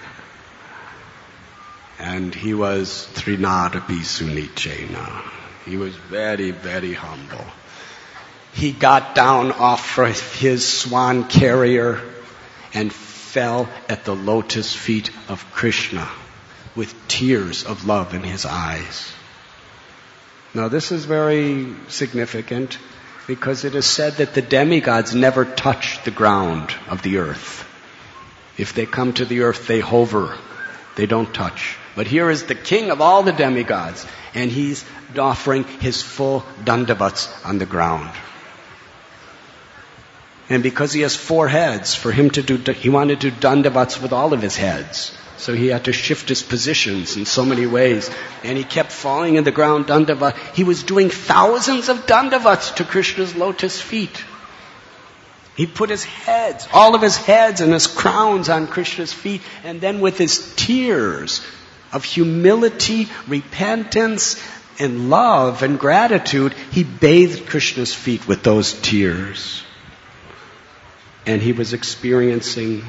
And he was Trinadapi Sunichena. He was very, very humble. He got down off his swan carrier and fell at the lotus feet of Krishna with tears of love in his eyes. Now this is very significant because it is said that the demigods never touch the ground of the earth. If they come to the earth, they hover. They don't touch. But here is the king of all the demigods, and he's offering his full dandavats on the ground. And because he has 4 heads, for him to do, he wanted to do dandavats with all of his heads. So he had to shift his positions in so many ways. And he kept falling in the ground, dandavat. He was doing thousands of dandavats to Krishna's lotus feet. He put his heads, all of his heads and his crowns on Krishna's feet. And then with his tears of humility, repentance, and love and gratitude, he bathed Krishna's feet with those tears. And he was experiencing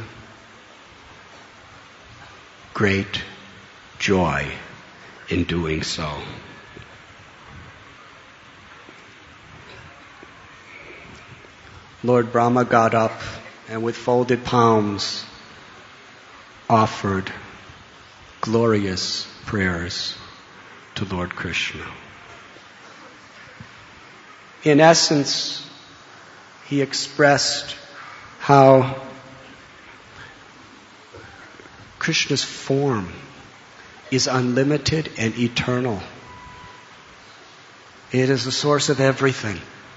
great joy in doing so. Lord Brahma got up and with folded palms offered glorious prayers to Lord Krishna. In essence, he expressed how Krishna's form is unlimited and eternal. It is the source of everything.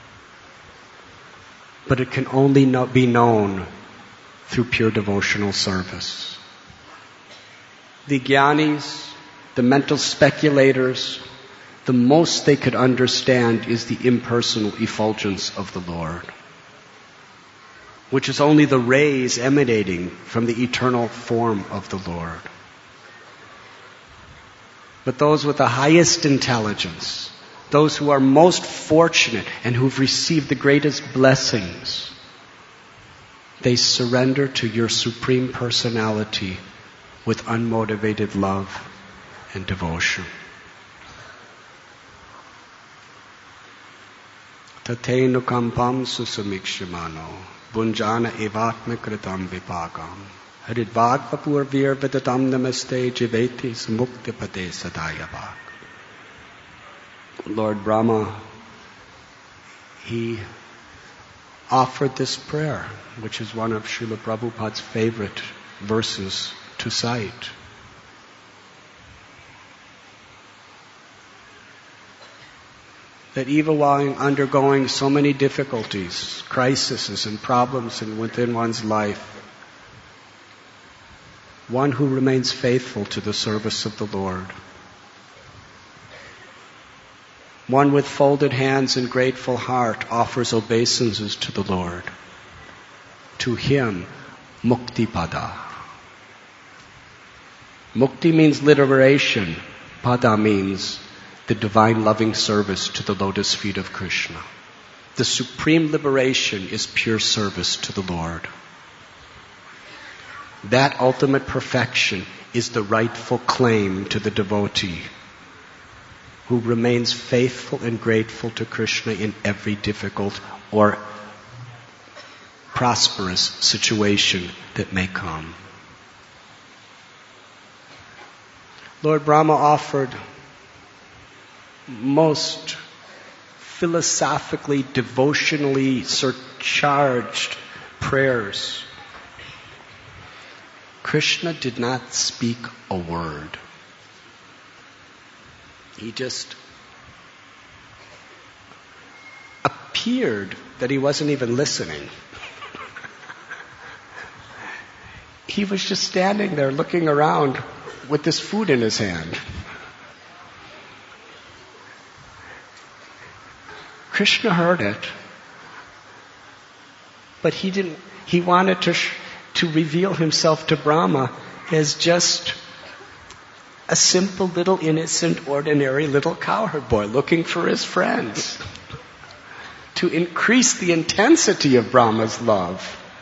But it can only be known through pure devotional service. The jnanis, the mental speculators, the most they could understand is the impersonal effulgence of the Lord, which is only the rays emanating from the eternal form of the Lord. But those with the highest intelligence, those who are most fortunate and who've received the greatest blessings, they surrender to your Supreme Personality with unmotivated love and devotion. Tatenu kampam susamikshimano Bunjana evatma kritam vipagam Haridvagvapur vir vidatam namaste jiveti samuktipate sadayavak. Lord Brahma, he offered this prayer, which is one of Srila Prabhupada's favorite verses to cite. That even while undergoing so many difficulties, crises and problems within one's life, one who remains faithful to the service of the Lord, one with folded hands and grateful heart offers obeisances to the Lord. To him, mukti pada. Mukti means liberation. Pada means the divine loving service to the lotus feet of Krishna. The supreme liberation is pure service to the Lord. That ultimate perfection is the rightful claim to the devotee who remains faithful and grateful to Krishna in every difficult or prosperous situation that may come. Lord Brahma offered most philosophically, devotionally surcharged prayers. Krishna did not speak a word. He just appeared that he wasn't even listening. He was just standing there looking around with this food in his hand. Krishna heard it, but he wanted to reveal himself to Brahma as just a simple little innocent, ordinary little cowherd boy looking for his friends. To increase the intensity of Brahma's love.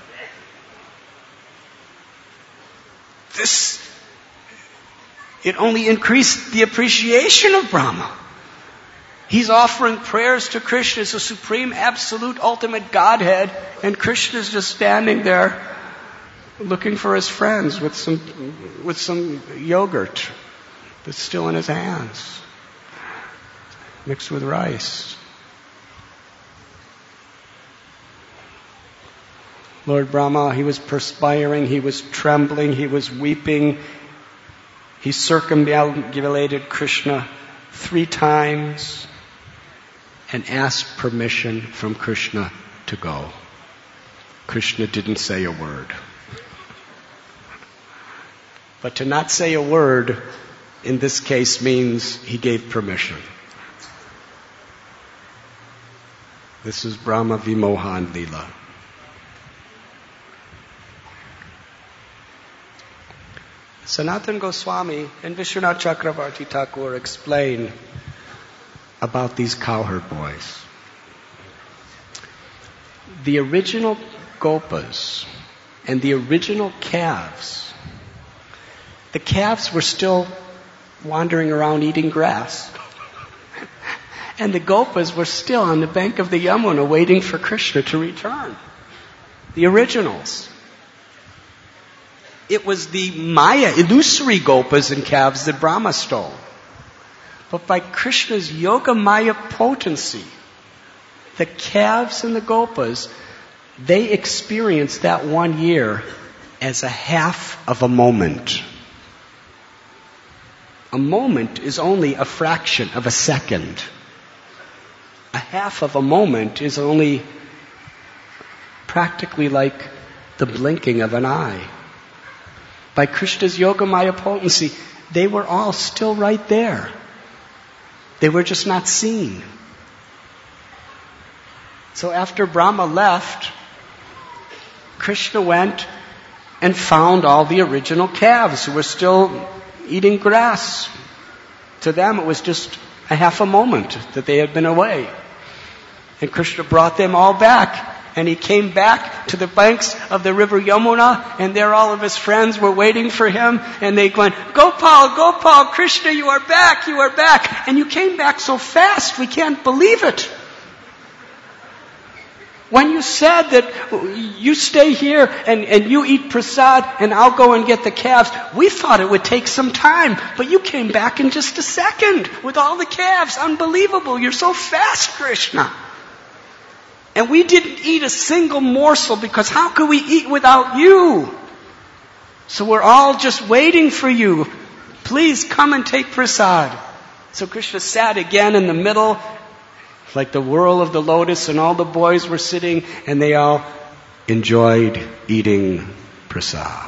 It only increased the appreciation of Brahma. He's offering prayers to Krishna as a supreme, absolute, ultimate Godhead, and Krishna's just standing there looking for his friends with some yogurt that's still in his hands, mixed with rice. Lord Brahma, he was perspiring, he was trembling, he was weeping. He circumambulated Krishna 3 times and asked permission from Krishna to go. Krishna didn't say a word. But to not say a word in this case means he gave permission. This is Brahma Vimohan Leela. Sanatana Goswami and Vishwanath Chakravarti Thakur explain about these cowherd boys. The original gopas and the original calves, the calves were still wandering around eating grass. And the gopas were still on the bank of the Yamuna waiting for Krishna to return. The originals. It was the Maya, illusory gopas and calves that Brahma stole. But by Krishna's Yoga Maya potency, the calves and the gopas, they experienced that 1 year as a half of a moment. A moment is only a fraction of a second. A half of a moment is only practically like the blinking of an eye. By Krishna's Yoga Maya potency, they were all still right there. They were just not seen. So after Brahma left, Krishna went and found all the original calves who were still eating grass. To them it was just a half a moment that they had been away. And Krishna brought them all back. And he came back to the banks of the river Yamuna, and there all of his friends were waiting for him, and they went, Gopal, Gopal, Krishna, you are back, you are back. And you came back so fast, we can't believe it. When you said that you stay here and you eat prasad and I'll go and get the calves, we thought it would take some time, but you came back in just a second with all the calves. Unbelievable, you're so fast, Krishna. And we didn't eat a single morsel because how could we eat without you? So we're all just waiting for you. Please come and take prasad. So Krishna sat again in the middle, like the whirl of the lotus, and all the boys were sitting, and they all enjoyed eating prasad.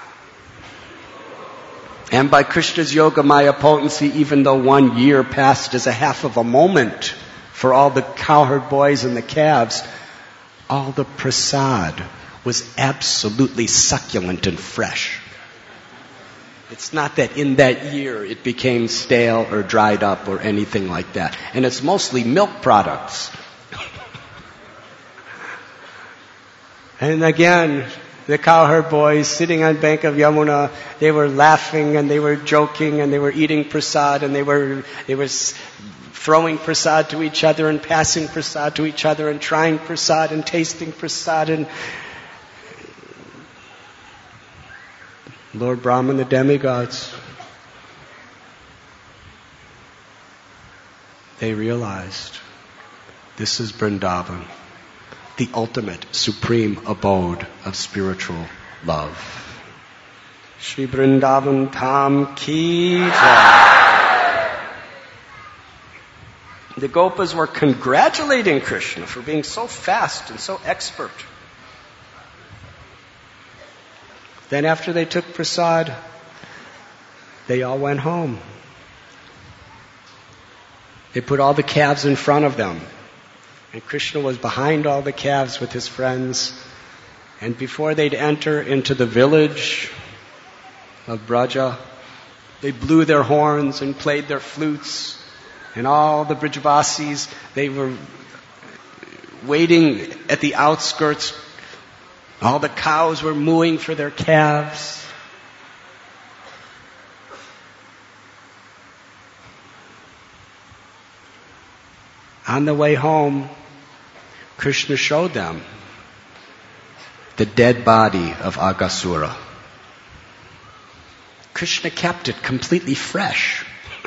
And by Krishna's Yoga Maya potency, even though 1 year passed as a half of a moment, for all the cowherd boys and the calves, all the prasad was absolutely succulent and fresh. It's not that in that year it became stale or dried up or anything like that. And it's mostly milk products. And again, the cowherd boys sitting on bank of Yamuna, they were laughing and they were joking and they were eating prasad and they were throwing prasad to each other and passing prasad to each other and trying prasad and tasting prasad. And Lord Brahma and the demigods, they realized this is Vrindavan, the ultimate, supreme abode of spiritual love. Shri Vrindavan Dham Ki Jai. The Gopas were congratulating Krishna for being so fast and so expert. Then after they took prasad, they all went home. They put all the calves in front of them. And Krishna was behind all the calves with his friends. And before they'd enter into the village of Braja, they blew their horns and played their flutes. And all the Brijavasis, they were waiting at the outskirts. All the cows were mooing for their calves. On the way home, Krishna showed them the dead body of Aghasura. Krishna kept it completely fresh.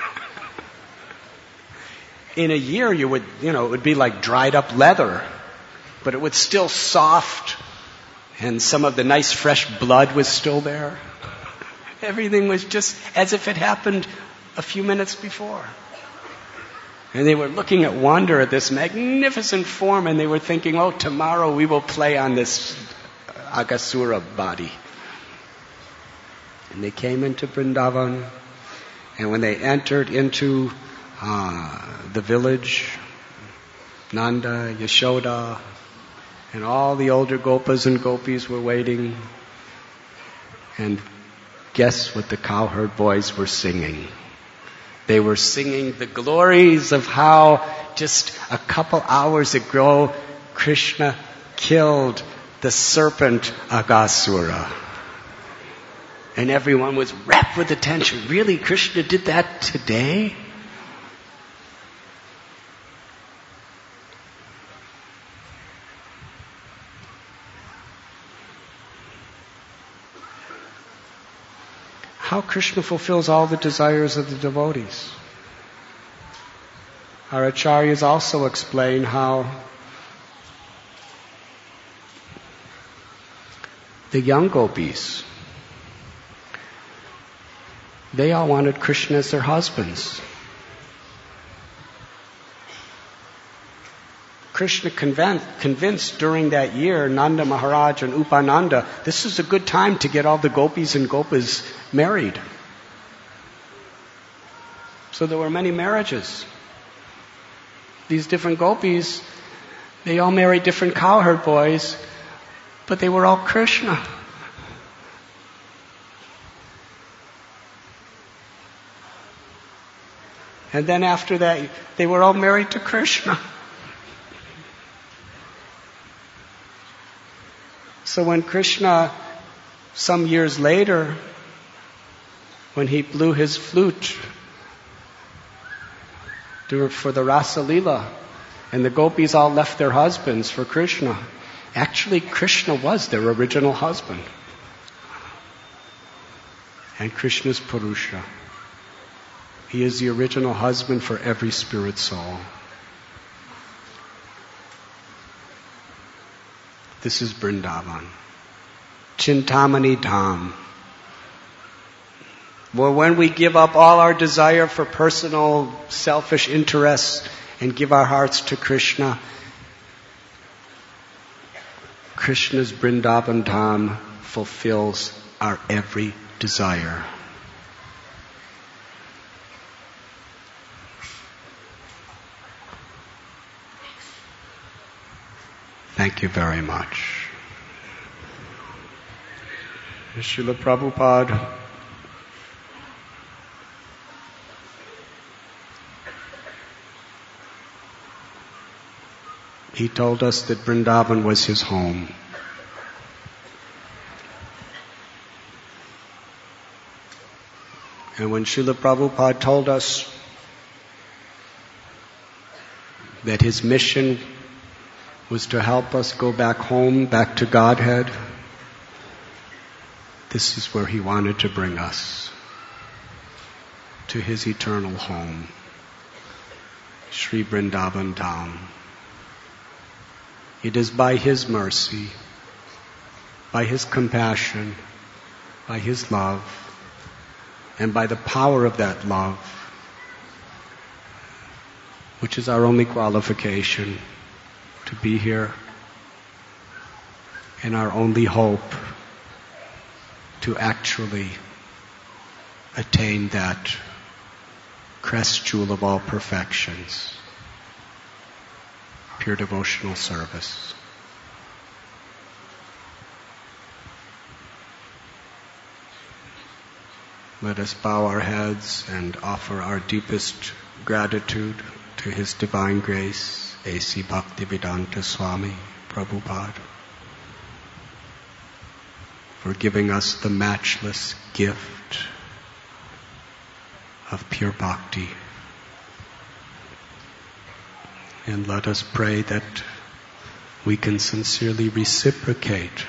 In a year, it would be like dried up leather, but it was still soft, and some of the nice fresh blood was still there. Everything was just as if it happened a few minutes before. And they were looking at wonder at this magnificent form, and they were thinking, oh, tomorrow we will play on this Aghasura body. And they came into Vrindavan, and when they entered into the village, Nanda, Yashoda, and all the older gopas and gopis were waiting. And guess what the cowherd boys were singing? They were singing the glories of how just a couple hours ago Krishna killed the serpent Aghasura. And everyone was rapt with attention. Really, Krishna did that today? How Krishna fulfills all the desires of the devotees. Our acharyas also explain how the young gopis, they all wanted Krishna as their husbands. Krishna convinced during that year Nanda Maharaj and Upananda, this is a good time to get all the gopis and gopas married. So there were many marriages. These different gopis, they all married different cowherd boys, but they were all Krishna. And then after that, they were all married to Krishna. So when Krishna, some years later, when he blew his flute for the Rasa Leela, and the gopis all left their husbands for Krishna, actually Krishna was their original husband. And Krishna's Purusha. He is the original husband for every spirit soul. This is Vrindavan. Chintamani Dham. Well, when we give up all our desire for personal, selfish interests and give our hearts to Krishna, Krishna's Vrindavan Dham fulfills our every desire. Thank you very much. Srila Prabhupada he told us that Vrindavan was his home. And when Srila Prabhupada told us that his mission was to help us go back home, back to Godhead, this is where he wanted to bring us, to his eternal home, Sri Vrindavan Dham. It is by his mercy, by his compassion, by his love, and by the power of that love, which is our only qualification to be here, and our only hope to actually attain that crest jewel of all perfections, pure devotional service. Let us bow our heads and offer our deepest gratitude to His Divine Grace, A.C. Bhaktivedanta Swami Prabhupada, for giving us the matchless gift of pure bhakti. And let us pray that we can sincerely reciprocate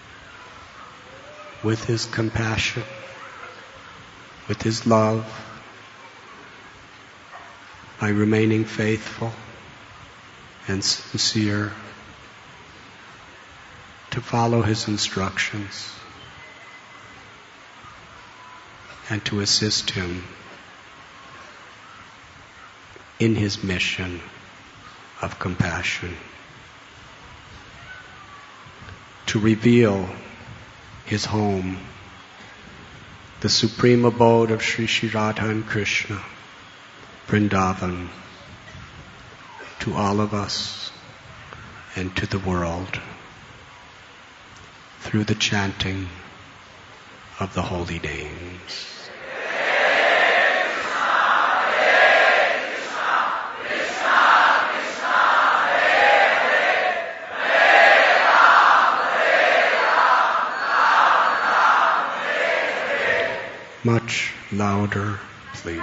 with His compassion, with His love, by remaining faithful and sincere to follow His instructions and to assist Him in His mission of compassion to reveal his home, the supreme abode of Sri Sri Radha and Krishna, Vrindavan, to all of us and to the world through the chanting of the holy names. Much louder, please.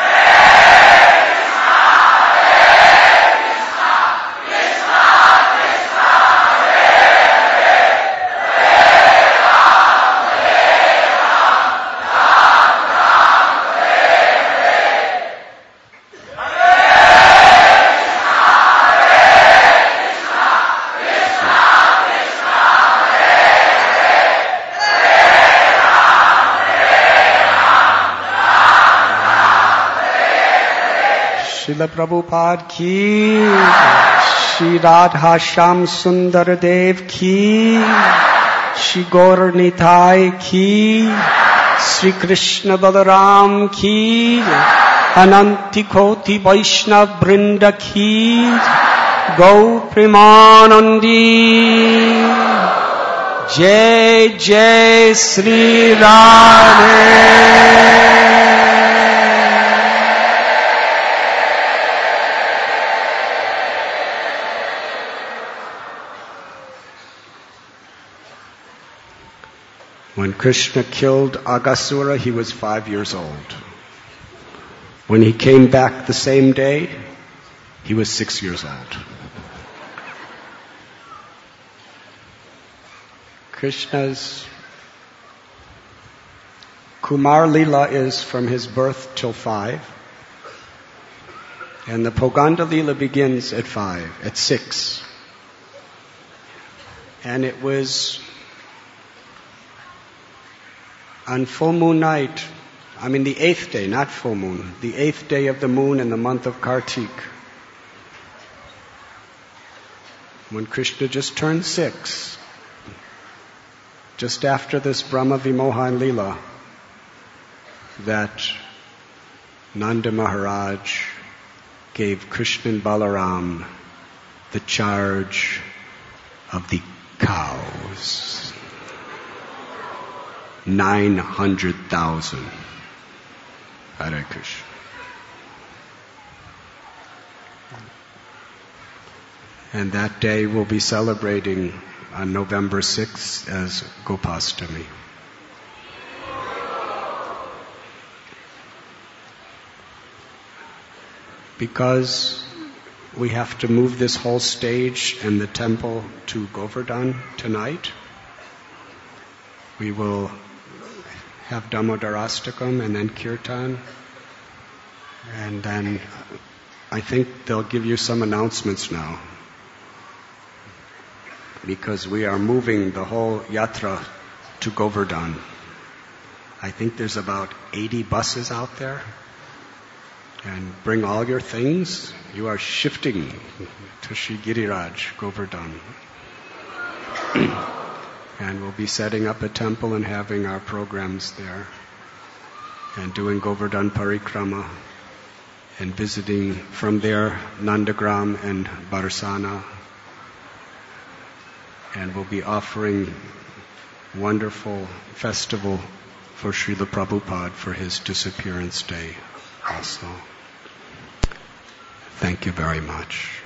Srila Prabhupada ki, Shri Radha Shyam Sundar Dev ki, Shri Gaur Nitai ki, Shri Krishna Balaram ki, Ananti Koti Vaishnav Vrinda ki, Gau Premanandi, Jai Jai Sri Radhe. When Krishna killed Aghasura, he was 5 years old. When he came back the same day, he was 6 years old. Krishna's Kumar Lila is from his birth till 5. And the Poganda Lila begins at 6. And it was on full moon night, the 8th day, not full moon, the 8th day of the moon in the month of Kartik, when Krishna just turned 6, just after this Brahma Vimohan Leela, that Nanda Maharaj gave Krishna and Balaram the charge of the cows. 900,000. Hare Krishna. And that day we'll be celebrating on November 6th as Gopastami. Because we have to move this whole stage and the temple to Govardhan tonight, we will have Damodarastakam and then Kirtan. And then I think they'll give you some announcements now. Because we are moving the whole yatra to Govardhan. I think there's about 80 buses out there. And bring all your things. You are shifting to Sri Giriraj, Govardhan. And we'll be setting up a temple and having our programs there. And doing Govardhan Parikrama. And visiting from there Nandagram and Barsana. And we'll be offering wonderful festival for Srila Prabhupada for his disappearance day also. Thank you very much.